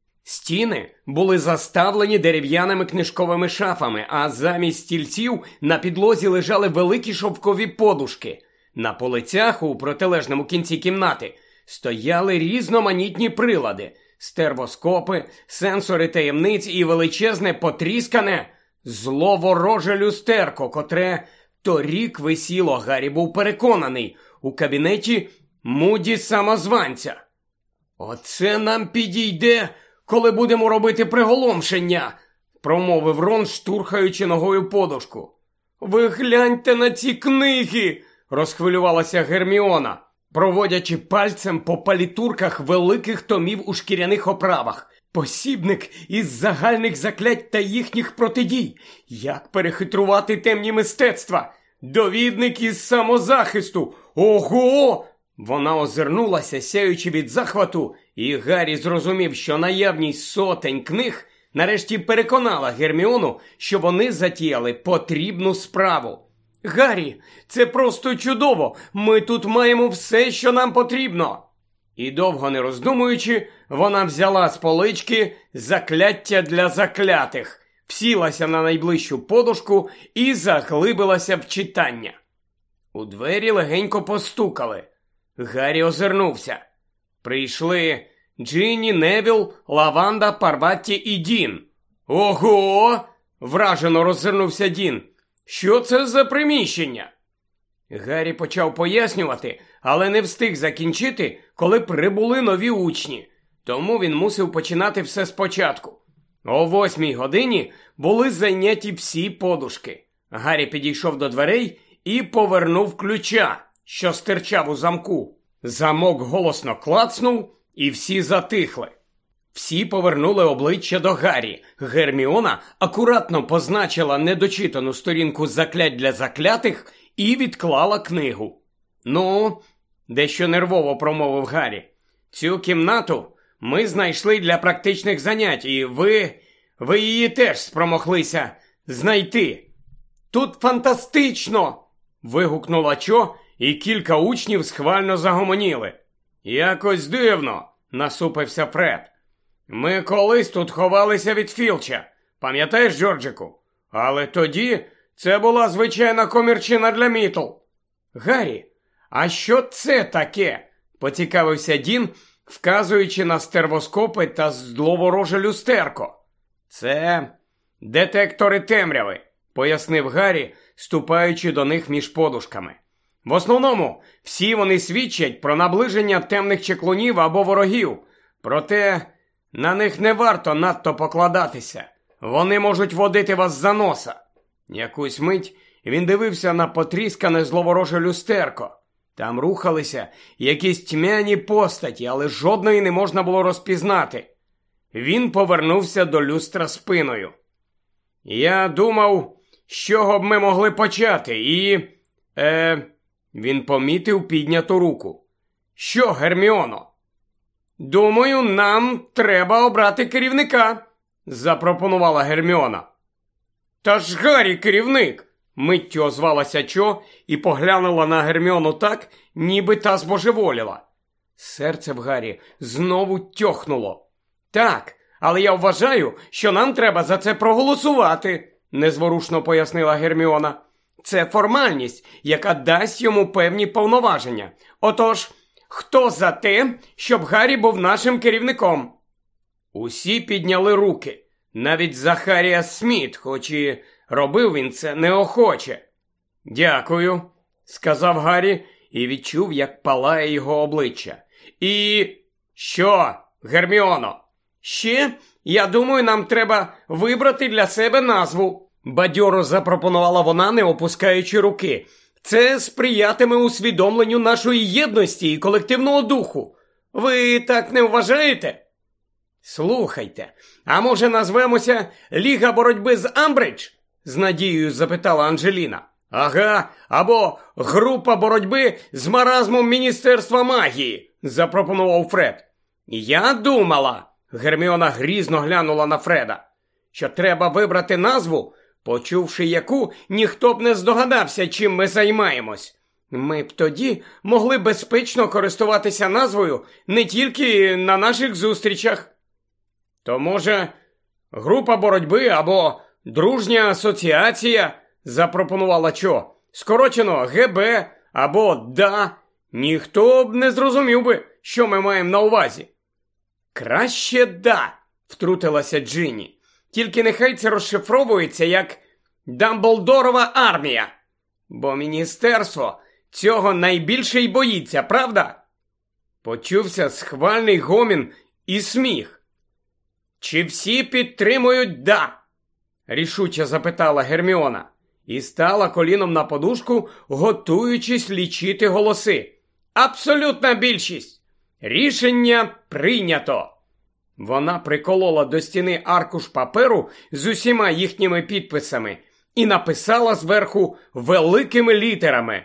Стіни були заставлені дерев'яними книжковими шафами, а замість стільців на підлозі лежали великі шовкові подушки. На полицях у протилежному кінці кімнати стояли різноманітні прилади – стервоскопи, сенсори таємниць і величезне потріскане зловороже люстерко, котре торік висіло, Гаррі був переконаний, у кабінеті Муді Самозванця. «Оце нам підійде, коли будемо робити приголомшення», – промовив Рон, штурхаючи ногою подушку. «Ви гляньте на ці книги!» – розхвилювалася Герміона, проводячи пальцем по палітурках великих томів у шкіряних оправах. «Посібник із загальних заклять та їхніх протидій. Як перехитрувати темні мистецтва. Довідник із самозахисту. Ого!» Вона озирнулася, сяючи від захвату, і Гаррі зрозумів, що наявність сотень книг нарешті переконала Герміону, що вони затіяли потрібну справу. «Гаррі, це просто чудово! Ми тут маємо все, що нам потрібно!» І довго не роздумуючи, вона взяла з полички закляття для заклятих, всілася на найближчу подушку і заглибилася в читання. У двері легенько постукали. Гаррі озирнувся. Прийшли Джинні, Невіл, Лаванда, Парватті і Дін. «Ого!» – вражено роззирнувся Дін. «Що це за приміщення?» Гаррі почав пояснювати, але не встиг закінчити, коли прибули нові учні. Тому він мусив починати все спочатку. О восьмій годині були зайняті всі подушки. Гаррі підійшов до дверей і повернув ключа, що стирчав у замку. Замок голосно клацнув, і всі затихли. Всі повернули обличчя до Гаррі. Герміона акуратно позначила недочитану сторінку заклять для заклятих і відклала книгу. «Ну», – дещо нервово промовив Гаррі, – «цю кімнату ми знайшли для практичних занять, і ви, ви її теж спромоглися знайти». «Тут фантастично!» – вигукнула Чо, і кілька учнів схвально загомоніли. «Якось дивно», – насупився Фред. «Ми колись тут ховалися від Філча, пам'ятаєш, Джорджику? Але тоді це була звичайна комірчина для Мітл». «Гаррі, а що це таке?» – поцікавився Дін, вказуючи на стервоскопи та зловороже люстерко. «Це детектори темряви», – пояснив Гаррі, ступаючи до них між подушками. «В основному всі вони свідчать про наближення темних чеклунів або ворогів, проте на них не варто надто покладатися. Вони можуть водити вас за носа». Якусь мить він дивився на потріскане зловороже люстерко. Там рухалися якісь тьмяні постаті, але жодної не можна було розпізнати. Він повернувся до люстра спиною. «Я думав, з чого б ми могли почати, і... Е... Він помітив підняту руку. «Що, Герміоно?» «Думаю, нам треба обрати керівника», – запропонувала Герміона. «Та ж Гаррі керівник!» – миттю озвалася Чо і поглянула на Герміону так, ніби та збожеволіла. Серце в Гаррі знову тьохнуло. «Так, але я вважаю, що нам треба за це проголосувати», – незворушно пояснила Герміона. «Це формальність, яка дасть йому певні повноваження. Отож, хто за те, щоб Гаррі був нашим керівником?» Усі підняли руки, навіть Захарія Сміт, хоч і робив він це неохоче. «Дякую», – сказав Гаррі і відчув, як палає його обличчя. «І що, Герміоно, ще Я думаю, нам треба вибрати для себе назву. Бадьоро запропонувала вона, не опускаючи руки. Це сприятиме усвідомленню нашої єдності і колективного духу. Ви так не вважаєте? Слухайте, а може назвемося Ліга боротьби з Амбридж? З надією запитала Анджеліна. Ага, або Група боротьби з маразмом Міністерства магії, запропонував Фред. Я думала, Герміона грізно глянула на Фреда, що треба вибрати назву, почувши яку, ніхто б не здогадався, чим ми займаємось. Ми б тоді могли безпечно користуватися назвою не тільки на наших зустрічах. То, може, Група боротьби або Дружня асоціація, запропонувала Чо. Скорочено ГБ або ДА. Ніхто б не зрозумів би, що ми маємо на увазі. Краще ДА, втрутилася Джинні. Тільки нехай це розшифровується як Дамблдорова армія. Бо міністерство цього найбільше й боїться, правда? Почувся схвальний гомін і сміх. Чи всі підтримують «да»? Рішуче запитала Герміона. І стала коліном на подушку, готуючись лічити голоси. Абсолютна більшість. Рішення прийнято. Вона приколола до стіни аркуш паперу з усіма їхніми підписами і написала зверху великими літерами: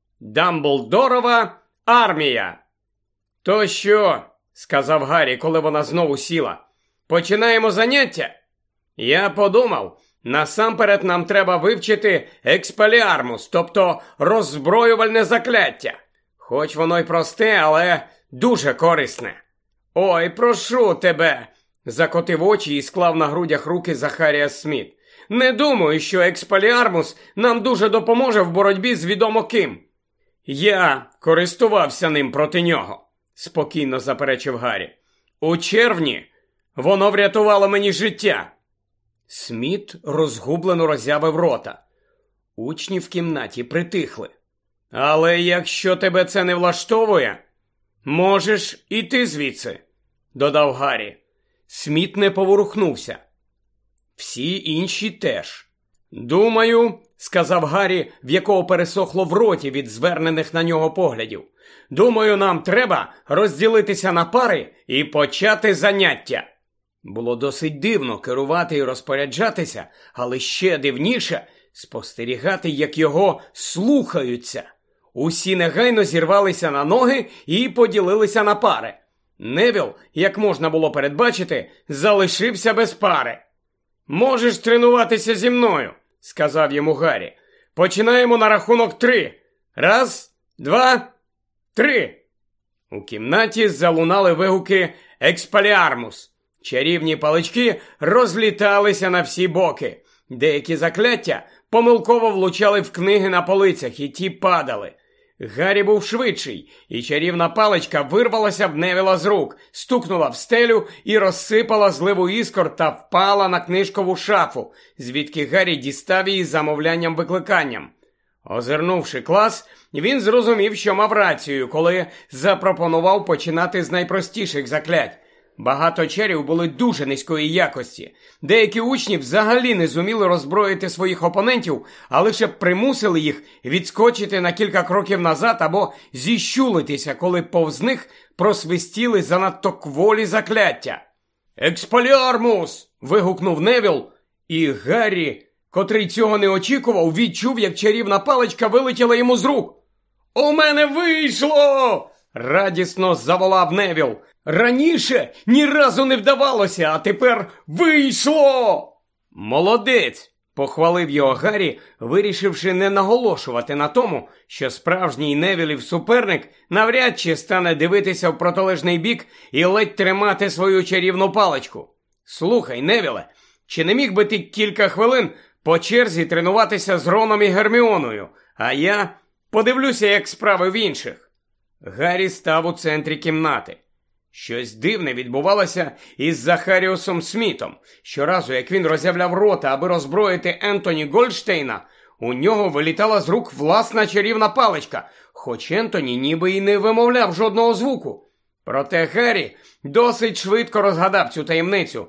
«Дамблдорова армія». «То що?» – сказав Гаррі, коли вона знову сіла. «Починаємо заняття?» Я подумав, насамперед нам треба вивчити експеліармус, тобто роззброювальне закляття. Хоч воно й просте, але дуже корисне. Ой, прошу тебе, закотив очі і склав на грудях руки Захаріас Сміт. Не думаю, що експеліармус нам дуже допоможе в боротьбі з відомо ким. Я користувався ним проти нього, спокійно заперечив Гаррі. У червні воно врятувало мені життя. Сміт розгублено роззявив рота. Учні в кімнаті притихли. Але якщо тебе це не влаштовує, можеш іти звідси, додав Гаррі. Сміт не поворухнувся. Всі інші теж. Думаю, сказав Гаррі, в якого пересохло в роті від звернених на нього поглядів. Думаю, нам треба розділитися на пари і почати заняття. Було досить дивно керувати і розпоряджатися, але ще дивніше спостерігати, як його слухаються. Усі негайно зірвалися на ноги і поділилися на пари. Невіл, як можна було передбачити, залишився без пари. «Можеш тренуватися зі мною», – сказав йому Гаррі. «Починаємо на рахунок три. Раз, два, три». У кімнаті залунали вигуки «Експеліармус». Чарівні палички розліталися на всі боки. Деякі закляття помилково влучали в книги на полицях, і ті падали. Гаррі був швидший, і чарівна паличка вирвалася в Невіла з рук, стукнула в стелю і розсипала зливу іскор та впала на книжкову шафу, звідки Гаррі дістав її замовлянням-викликанням. Озирнувши клас, він зрозумів, що мав рацію, коли запропонував починати з найпростіших заклять. Багато чарів були дуже низької якості. Деякі учні взагалі не зуміли роззброїти своїх опонентів, а лише примусили їх відскочити на кілька кроків назад або зіщулитися, коли повз них просвистіли занадто кволі закляття. «Експеліармус!» – вигукнув Невіл, і Гаррі, котрий цього не очікував, відчув, як чарівна паличка вилетіла йому з рук. «У мене вийшло!» – радісно заволав Невіл. «Раніше ні разу не вдавалося, а тепер вийшло!» «Молодець!» – похвалив його Гаррі, вирішивши не наголошувати на тому, що справжній Невілів суперник навряд чи стане дивитися в протилежний бік і ледь тримати свою чарівну паличку. «Слухай, Невіле, чи не міг би ти кілька хвилин по черзі тренуватися з Роном і Герміоною, а я подивлюся, як справи в інших?» Гаррі став у центрі кімнати. Щось дивне відбувалося із Захаріусом Смітом. Щоразу, як він роззявляв рота, аби роззброїти Ентоні Гольдштейна, у нього вилітала з рук власна чарівна паличка, хоч Ентоні ніби й не вимовляв жодного звуку. Проте Гаррі досить швидко розгадав цю таємницю.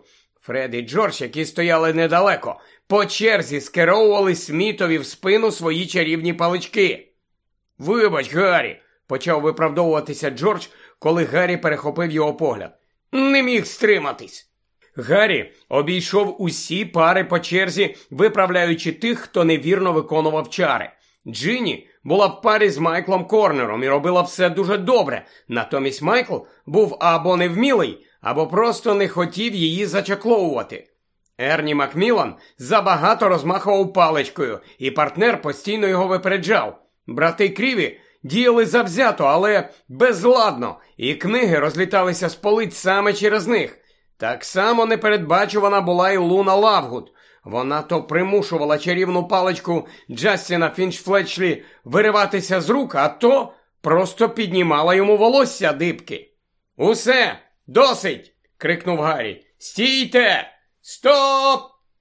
Фред і Джордж, які стояли недалеко, по черзі скеровували Смітові в спину свої чарівні палички. «Вибач, Гаррі», – почав виправдовуватися Джордж, коли Гаррі перехопив його погляд. «Не міг стриматись». Гаррі обійшов усі пари по черзі, виправляючи тих, хто невірно виконував чари. Джинні була в парі з Майклом Корнером і робила все дуже добре, натомість Майкл був або невмілий, або просто не хотів її зачакловувати. Ерні Макміллан забагато розмахував паличкою, і партнер постійно його випереджав. Брати Кріві діяли завзято, але безладно, і книги розліталися з полиць саме через них. Так само непередбачувана була і Луна Лавгуд. Вона то примушувала чарівну паличку Джастіна Фінч-Флетчлі вириватися з рук, а то просто піднімала йому волосся дибки. «Усе! Досить!» – крикнув Гаррі. «Стійте! Стоп!»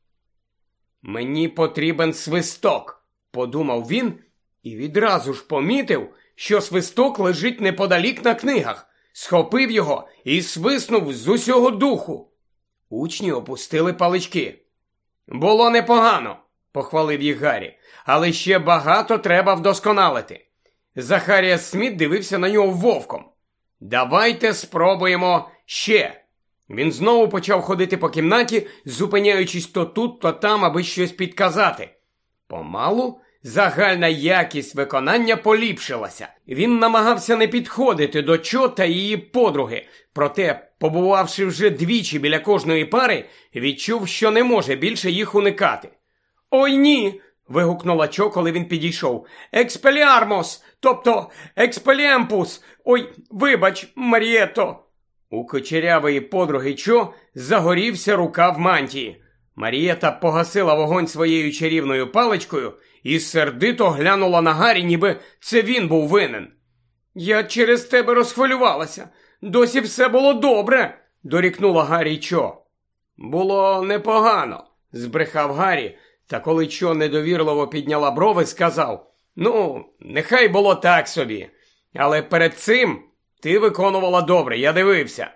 «Мені потрібен свисток», – подумав він і відразу ж помітив, що свисток лежить неподалік на книгах. Схопив його і свиснув з усього духу. Учні опустили палички. «Було непогано», – похвалив їх Гаррі, «але ще багато треба вдосконалити». Захаріас Сміт дивився на нього вовком. «Давайте спробуємо ще». Він знову почав ходити по кімнаті, зупиняючись то тут, то там, аби щось підказати. Помалу загальна якість виконання поліпшилася. Він намагався не підходити до Чо та її подруги, проте, побувавши вже двічі біля кожної пари, відчув, що не може більше їх уникати. «Ой, ні!» – вигукнула Чо, коли він підійшов. «Експеліармос! Тобто експеліемпус! Ой, вибач, Марієто!» У кучерявої подруги Чо загорівся рукав мантії. Марієта погасила вогонь своєю чарівною паличкою і сердито глянула на Гаррі, ніби це він був винен. «Я через тебе розхвилювалася. Досі все було добре», – дорікнула Гаррі Чо. «Було непогано», – збрехав Гаррі, та коли Чо недовірливо підняла брови, сказав: «Ну, нехай було так собі, але перед цим ти виконувала добре, я дивився».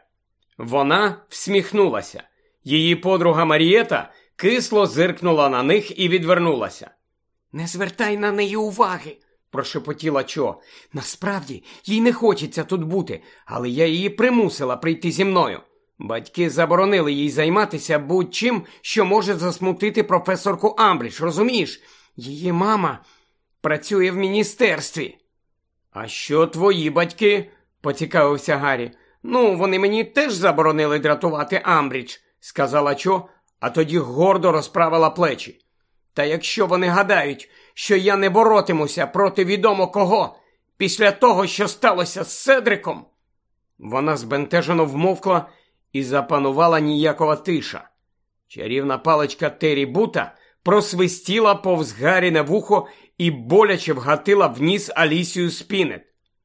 Вона всміхнулася. Її подруга Марієта кисло зиркнула на них і відвернулася. «Не звертай на неї уваги», – прошепотіла Чо. «Насправді, їй не хочеться тут бути, але я її примусила прийти зі мною. Батьки заборонили їй займатися будь-чим, що може засмутити професорку Амбридж, розумієш? Її мама працює в міністерстві». «А що твої батьки?» – поцікавився Гаррі. «Ну, вони мені теж заборонили дратувати Амбридж», – сказала Чо, а тоді гордо розправила плечі. «Та якщо вони гадають, що я не боротимуся проти відомо кого, після того, що сталося з Седриком...» Вона збентежено вмовкла і запанувала ніякова тиша. Чарівна паличка Террі Бута просвистіла повз Гарріне вухо і боляче вгатила в ніс Алісію Спінет.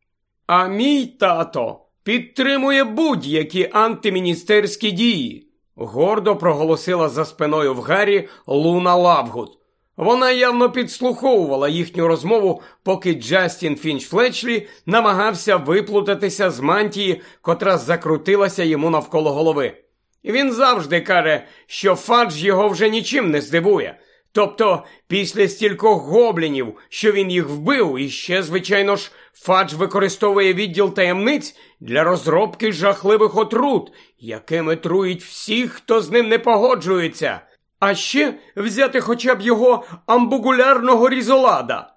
«А мій тато підтримує будь-які антиміністерські дії», – гордо проголосила за спиною в Гаррі Луна Лавгуд. Вона явно підслуховувала їхню розмову, поки Джастін Фінч-Флетчлі намагався виплутатися з мантії, котра закрутилася йому навколо голови. Він завжди каже, що Фадж його вже нічим не здивує. Тобто, після стількох гоблінів, що він їх вбив, і ще, звичайно ж, Фадж використовує відділ таємниць для розробки жахливих отрут, якими трують всіх, хто з ним не погоджується. А ще взяти хоча б його амбугулярного різолада.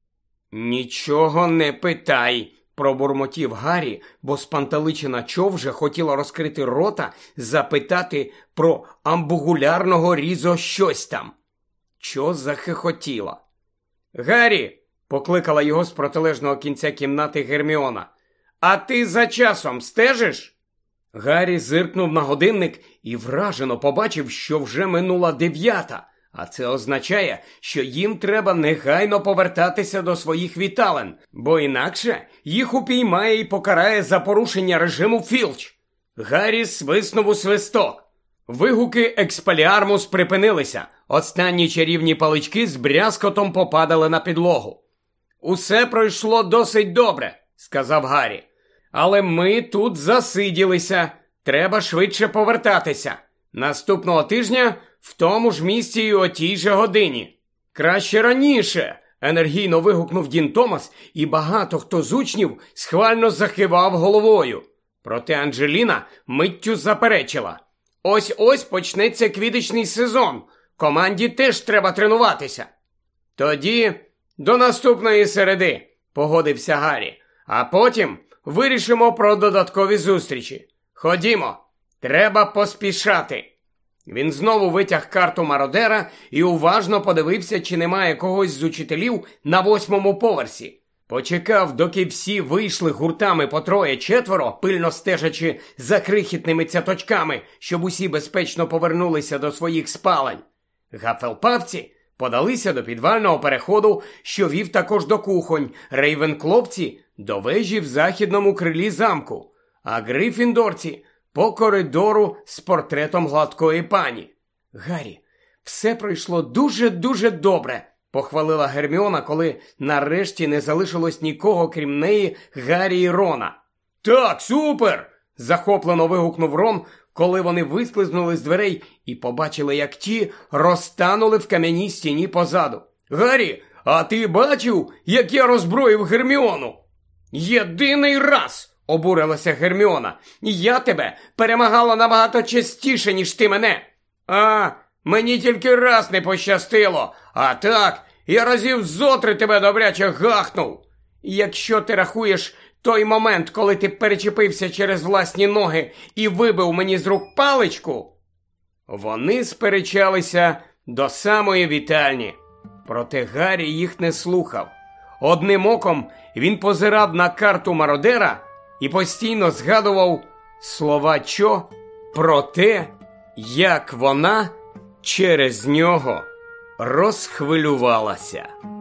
«Нічого не питай», – пробурмотів Гаррі, бо спантеличена Чо вже хотіла розкрити рота, запитати про амбугулярного різо щось там. Чо захихотіла. «Гаррі!» – покликала його з протилежного кінця кімнати Герміона. «А ти за часом стежиш?» Гаррі зиркнув на годинник і вражено побачив, що вже минула дев'ята, а це означає, що їм треба негайно повертатися до своїх вітален, бо інакше їх упіймає і покарає за порушення режиму Філч. Гаррі свиснув у свисток. Вигуки Експеліармус припинилися, останні чарівні палички з брязкотом попадали на підлогу. «Усе пройшло досить добре», – сказав Гаррі. «Але ми тут засиділися. Треба швидше повертатися. Наступного тижня в тому ж місці і о тій же годині. Краще раніше, енергійно вигукнув Дін Томас, і багато хто з учнів схвально захивав головою. Проте Анджеліна миттю заперечила. Ось-ось почнеться квіддичний сезон. Команді теж треба тренуватися. Тоді до наступної середи, погодився Гаррі. А потім вирішимо про додаткові зустрічі. Ходімо, треба поспішати. Він знову витяг карту мародера і уважно подивився, чи немає когось з учителів на восьмому поверсі. Почекав, доки всі вийшли гуртами по троє-четверо, пильно стежачи за крихітними цяточками, щоб усі безпечно повернулися до своїх спалень. Гафелпавці подалися до підвального переходу, що вів також до кухонь, рейвенкловці – до вежі в західному крилі замку, а грифіндорці – по коридору з портретом гладкої пані. Гаррі, все пройшло дуже-дуже добре, похвалила Герміона, коли нарешті не залишилось нікого, крім неї, Гаррі і Рона. Так, супер! Захоплено вигукнув Рон, коли вони вислизнули з дверей і побачили, як ті розтанули в кам'яній стіні позаду. Гаррі, а ти бачив, як я роззброїв Герміону? Єдиний раз! Обурилася Герміона. Я тебе перемагала набагато частіше, ніж ти мене. А, мені тільки раз не пощастило. А так, я разів зотри тебе добряче гахнув. Якщо ти рахуєш той момент, коли ти перечепився через власні ноги і вибив мені з рук паличку. Вони сперечалися до самої вітальні. Проте Гаррі їх не слухав. Одним оком він позирав на карту мародера і постійно згадував слова Чо про те, як вона через нього розхвилювалася.